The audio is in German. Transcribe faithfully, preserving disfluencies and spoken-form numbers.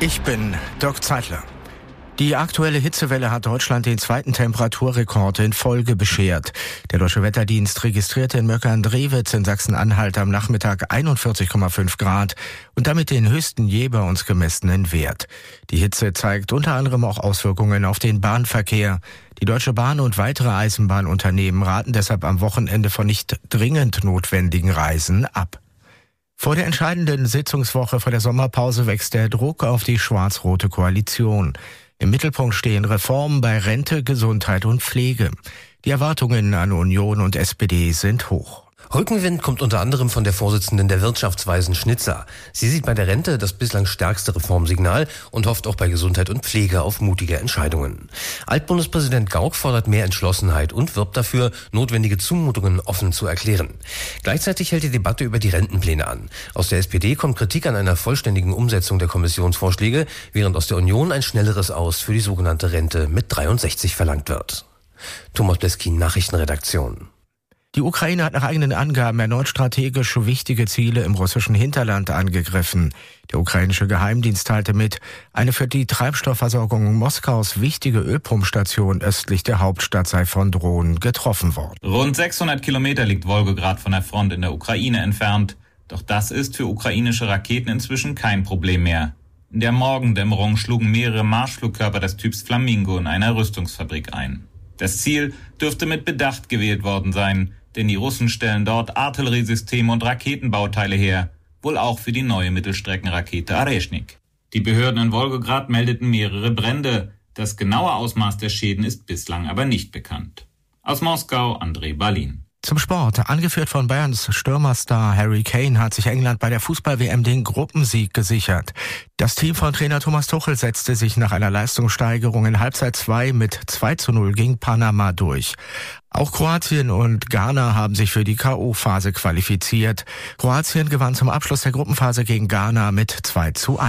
Ich bin Dirk Zeitler. Die aktuelle Hitzewelle hat Deutschland den zweiten Temperaturrekord in Folge beschert. Der Deutsche Wetterdienst registrierte in Möckern-Drewitz in Sachsen-Anhalt am Nachmittag einundvierzig Komma fünf Grad und damit den höchsten je bei uns gemessenen Wert. Die Hitze zeigt unter anderem auch Auswirkungen auf den Bahnverkehr. Die Deutsche Bahn und weitere Eisenbahnunternehmen raten deshalb am Wochenende von nicht dringend notwendigen Reisen ab. Vor der entscheidenden Sitzungswoche vor der Sommerpause wächst der Druck auf die schwarz-rote Koalition. Im Mittelpunkt stehen Reformen bei Rente, Gesundheit und Pflege. Die Erwartungen an Union und S P D sind hoch. Rückenwind kommt unter anderem von der Vorsitzenden der Wirtschaftsweisen Schnitzer. Sie sieht bei der Rente das bislang stärkste Reformsignal und hofft auch bei Gesundheit und Pflege auf mutige Entscheidungen. Altbundespräsident Gauck fordert mehr Entschlossenheit und wirbt dafür, notwendige Zumutungen offen zu erklären. Gleichzeitig hält die Debatte über die Rentenpläne an. Aus der S P D kommt Kritik an einer vollständigen Umsetzung der Kommissionsvorschläge, während aus der Union ein schnelleres Aus für die sogenannte Rente mit dreiundsechzig verlangt wird. Thomas Bleskin, Nachrichtenredaktion. Die Ukraine hat nach eigenen Angaben erneut strategisch wichtige Ziele im russischen Hinterland angegriffen. Der ukrainische Geheimdienst teilte mit, eine für die Treibstoffversorgung Moskaus wichtige Ölpumpstation östlich der Hauptstadt sei von Drohnen getroffen worden. Rund sechshundert Kilometer liegt Wolgograd von der Front in der Ukraine entfernt. Doch das ist für ukrainische Raketen inzwischen kein Problem mehr. In der Morgendämmerung schlugen mehrere Marschflugkörper des Typs Flamingo in einer Rüstungsfabrik ein. Das Ziel dürfte mit Bedacht gewählt worden sein, denn die Russen stellen dort Artilleriesysteme und Raketenbauteile her, wohl auch für die neue Mittelstreckenrakete Areshnik. Die Behörden in Wolgograd meldeten mehrere Brände. Das genaue Ausmaß der Schäden ist bislang aber nicht bekannt. Aus Moskau, André Balin. Zum Sport. Angeführt von Bayerns Stürmerstar Harry Kane hat sich England bei der Fußball-W M den Gruppensieg gesichert. Das Team von Trainer Thomas Tuchel setzte sich nach einer Leistungssteigerung in Halbzeit zwei mit zwei zu null gegen Panama durch. Auch Kroatien und Ghana haben sich für die K O-Phase qualifiziert. Kroatien gewann zum Abschluss der Gruppenphase gegen Ghana mit zwei zu eins.